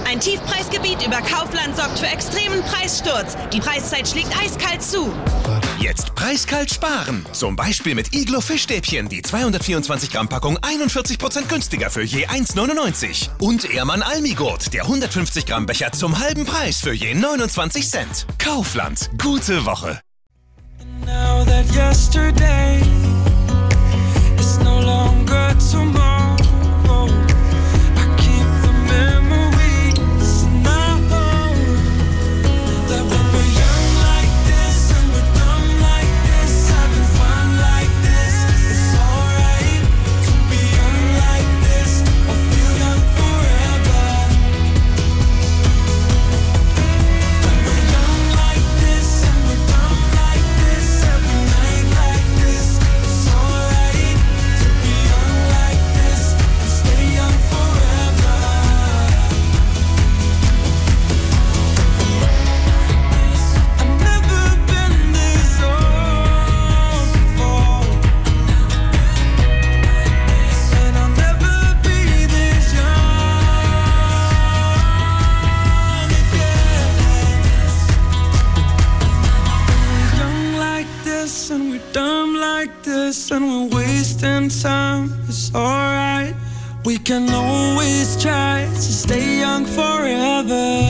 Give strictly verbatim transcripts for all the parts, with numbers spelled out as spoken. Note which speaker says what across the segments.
Speaker 1: Ein Tiefpreisgebiet über Kaufland sorgt für extremen Preissturz. Die Preiszeit schlägt eiskalt zu.
Speaker 2: Jetzt preiskalt sparen. Zum Beispiel mit Iglo Fischstäbchen. Die zweihundertvierundzwanzig Gramm Packung einundvierzig Prozent günstiger für je eins neunundneunzig. Und Ehrmann Almigurt. Der hundertfünfzig Gramm Becher zum halben Preis für je neunundzwanzig Cent. Kaufland. Gute Woche.
Speaker 3: Now that yesterday is no longer tomorrow. And we're wasting time, it's alright. We can always try to stay young forever.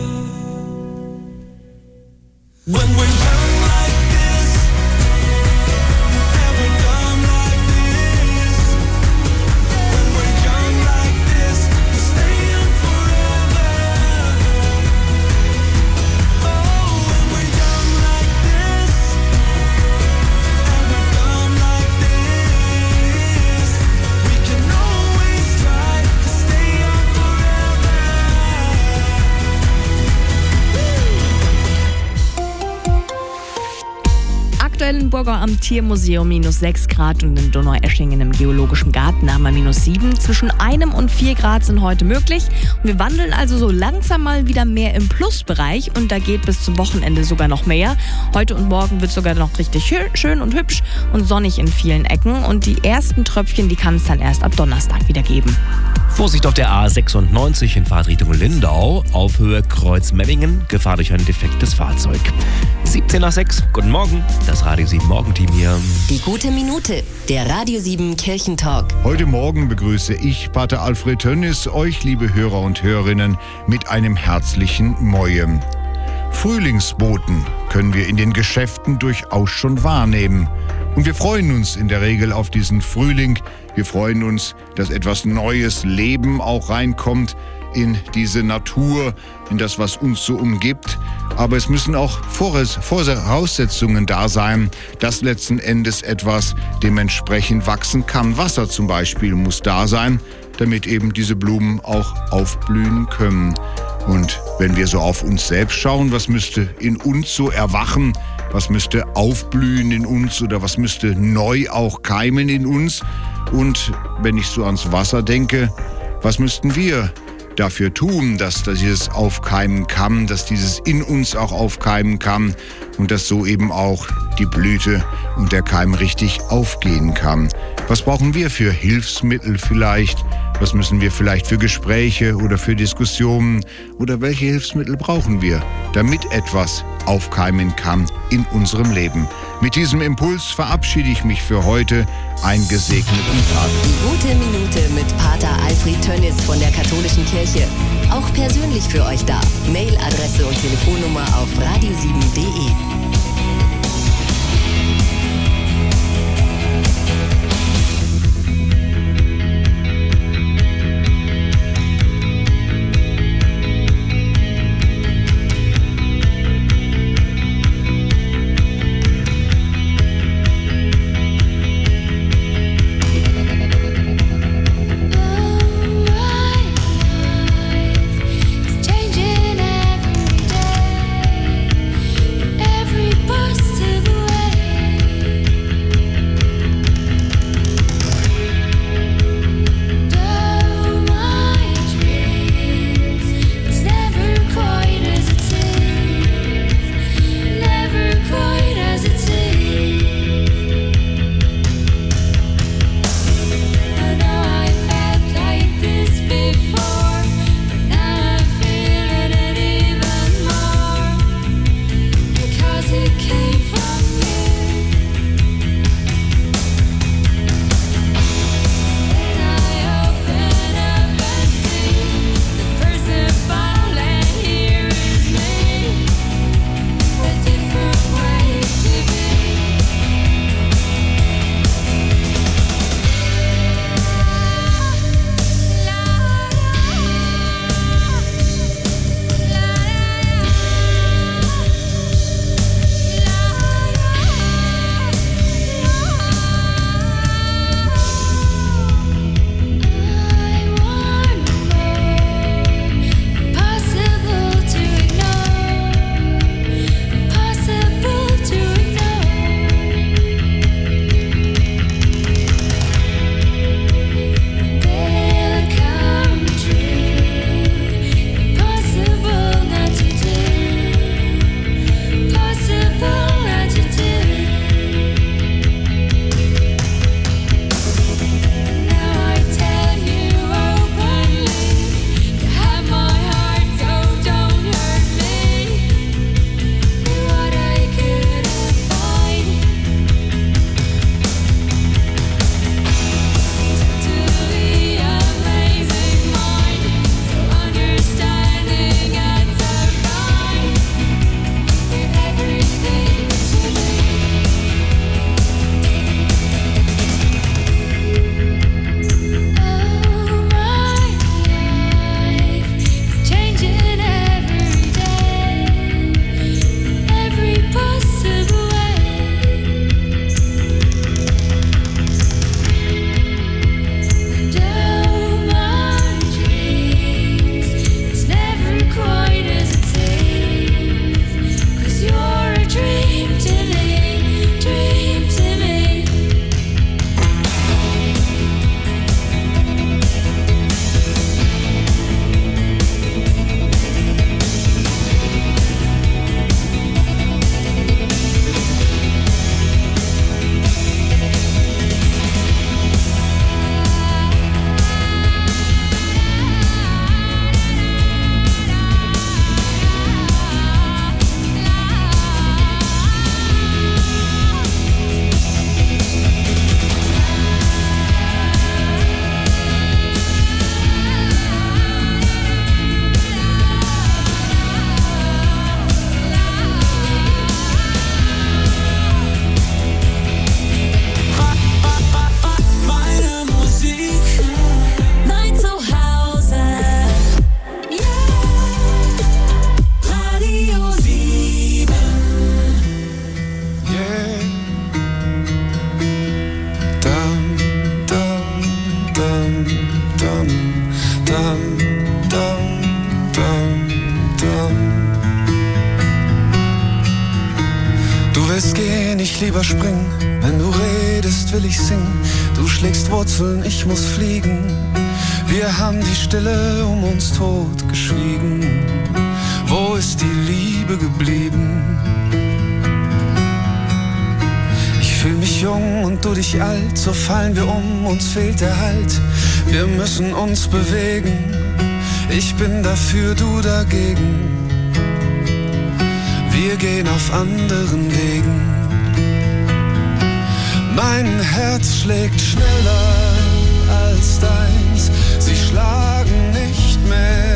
Speaker 3: When we're young like this, and we're dumb like this. When we're young like this, we stay young forever. Oh, when we're young like this, and we're dumb like this, we can always try to stay young forever.
Speaker 4: Aktuell in Burgau am Tiermuseum minus sechs Grad und in Donaueschingen im Geologischen Garten haben wir minus sieben. Zwischen einem und vier Grad sind heute möglich. Und wir wandeln also so langsam mal wieder mehr im Plusbereich und da geht bis zum Wochenende sogar noch mehr. Heute und morgen wird es sogar noch richtig schön und hübsch und sonnig in vielen Ecken. Und die ersten Tröpfchen, die kann es dann erst ab Donnerstag wieder geben.
Speaker 5: Vorsicht auf der A sechsundneunzig in Fahrtrichtung Lindau, auf Höhe Kreuz-Memmingen, Gefahr durch ein defektes Fahrzeug. siebzehn nach sechs, guten Morgen, das Radio sieben Morgenteam hier.
Speaker 6: Die gute Minute, der Radio sieben Kirchentalk.
Speaker 7: Heute Morgen begrüße ich, Pater Alfred Tönnis, euch, liebe Hörer und Hörerinnen, mit einem herzlichen Moje. Frühlingsboten können wir in den Geschäften durchaus schon wahrnehmen. Und wir freuen uns in der Regel auf diesen Frühling. Wir freuen uns, dass etwas neues Leben auch reinkommt in diese Natur, in das, was uns so umgibt. Aber es müssen auch Voraussetzungen da sein, dass letzten Endes etwas dementsprechend wachsen kann. Wasser zum Beispiel muss da sein, damit eben diese Blumen auch aufblühen können. Und wenn wir so auf uns selbst schauen, was müsste in uns so erwachen, was müsste aufblühen in uns oder was müsste neu auch keimen in uns? Und wenn ich so ans Wasser denke, was müssten wir dafür tun, dass dieses aufkeimen kann, dass dieses in uns auch aufkeimen kann und dass so eben auch die Blüte und der Keim richtig aufgehen kann? Was brauchen wir für Hilfsmittel vielleicht? Was müssen wir vielleicht für Gespräche oder für Diskussionen? Oder welche Hilfsmittel brauchen wir, damit etwas aufkeimen kann in unserem Leben? Mit diesem Impuls verabschiede ich mich für heute. Einen gesegneten Tag.
Speaker 6: Die gute Minute mit Pater Alfred Tönnis von der Katholischen Kirche. Auch persönlich für euch da. Mailadresse und Telefonnummer auf radio sieben punkt de.
Speaker 8: Changing every day. Everybody
Speaker 3: willst gehen, ich lieber springen. Wenn du redest, will ich singen. Du schlägst Wurzeln, ich muss fliegen. Wir haben die Stille um uns tot geschwiegen. Wo ist die Liebe geblieben? Ich fühl mich jung und du dich alt, so fallen wir um, uns fehlt der Halt. Wir müssen uns bewegen, ich bin dafür, du dagegen. Wir gehen auf anderen Wegen. Mein Herz schlägt schneller als deins, sie schlagen nicht mehr